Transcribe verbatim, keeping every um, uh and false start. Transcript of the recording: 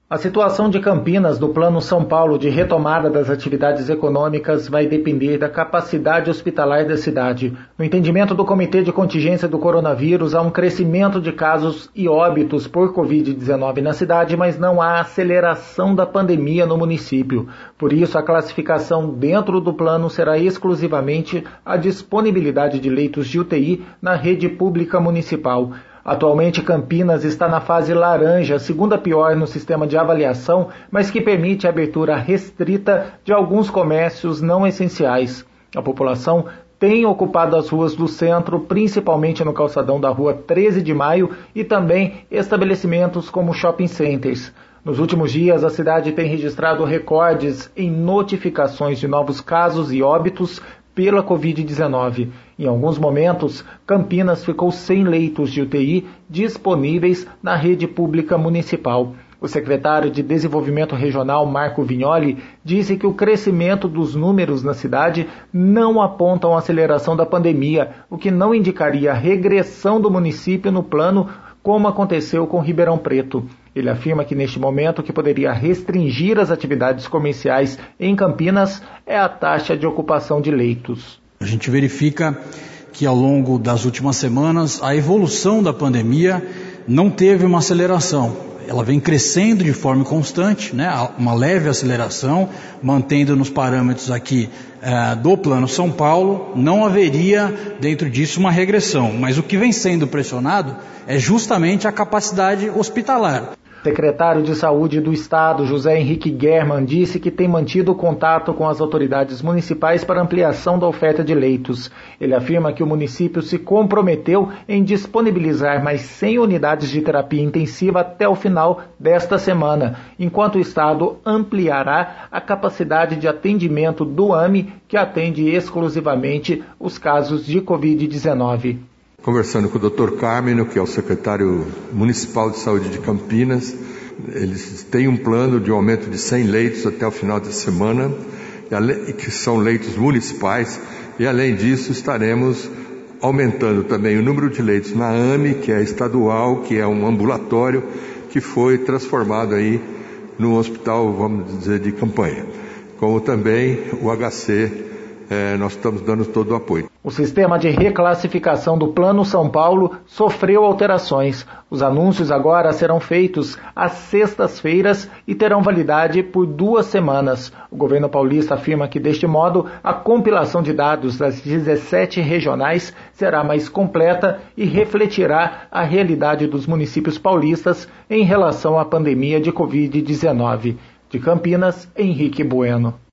A situação de Campinas do Plano São Paulo de retomada das atividades econômicas vai depender da capacidade hospitalar da cidade. No entendimento do Comitê de Contingência do Coronavírus, há um crescimento de casos e óbitos por covid dezenove na cidade, mas não há aceleração da pandemia no município. Por isso, a classificação dentro do plano será exclusivamente a disponibilidade de leitos de U T I na rede pública municipal. Atualmente, Campinas está na fase laranja, segunda pior no sistema de avaliação, mas que permite a abertura restrita de alguns comércios não essenciais. A população tem ocupado as ruas do centro, principalmente no calçadão da rua treze de maio e também estabelecimentos como shopping centers. Nos últimos dias, a cidade tem registrado recordes em notificações de novos casos e óbitos pela covid dezenove. Em alguns momentos, Campinas ficou sem leitos de U T I disponíveis na rede pública municipal. O secretário de Desenvolvimento Regional, Marco Vignoli, disse que o crescimento dos números na cidade não apontam aceleração da pandemia, o que não indicaria a regressão do município no plano, como aconteceu com Ribeirão Preto. Ele afirma que neste momento o que poderia restringir as atividades comerciais em Campinas é a taxa de ocupação de leitos. A gente verifica que ao longo das últimas semanas a evolução da pandemia não teve uma aceleração. Ela vem crescendo de forma constante, né? Uma leve aceleração, mantendo nos parâmetros aqui eh, do Plano São Paulo, não haveria dentro disso uma regressão. Mas o que vem sendo pressionado é justamente a capacidade hospitalar. O secretário de Saúde do Estado, José Henrique German, disse que tem mantido contato com as autoridades municipais para ampliação da oferta de leitos. Ele afirma que o município se comprometeu em disponibilizar mais cem unidades de terapia intensiva até o final desta semana, enquanto o Estado ampliará a capacidade de atendimento do AME, que atende exclusivamente os casos de covid dezenove. Conversando com o doutor Carmeno, que é o secretário municipal de saúde de Campinas, eles têm um plano de aumento de cem leitos até o final da semana, que são leitos municipais, e além disso estaremos aumentando também o número de leitos na AME, que é estadual, que é um ambulatório, que foi transformado aí num hospital, vamos dizer, de campanha. Como também o H C, É, nós estamos dando todo o apoio. O sistema de reclassificação do Plano São Paulo sofreu alterações. Os anúncios agora serão feitos às sextas-feiras e terão validade por duas semanas. O governo paulista afirma que, deste modo, a compilação de dados das dezessete regionais será mais completa e refletirá a realidade dos municípios paulistas em relação à pandemia de covid dezenove. De Campinas, Henrique Bueno.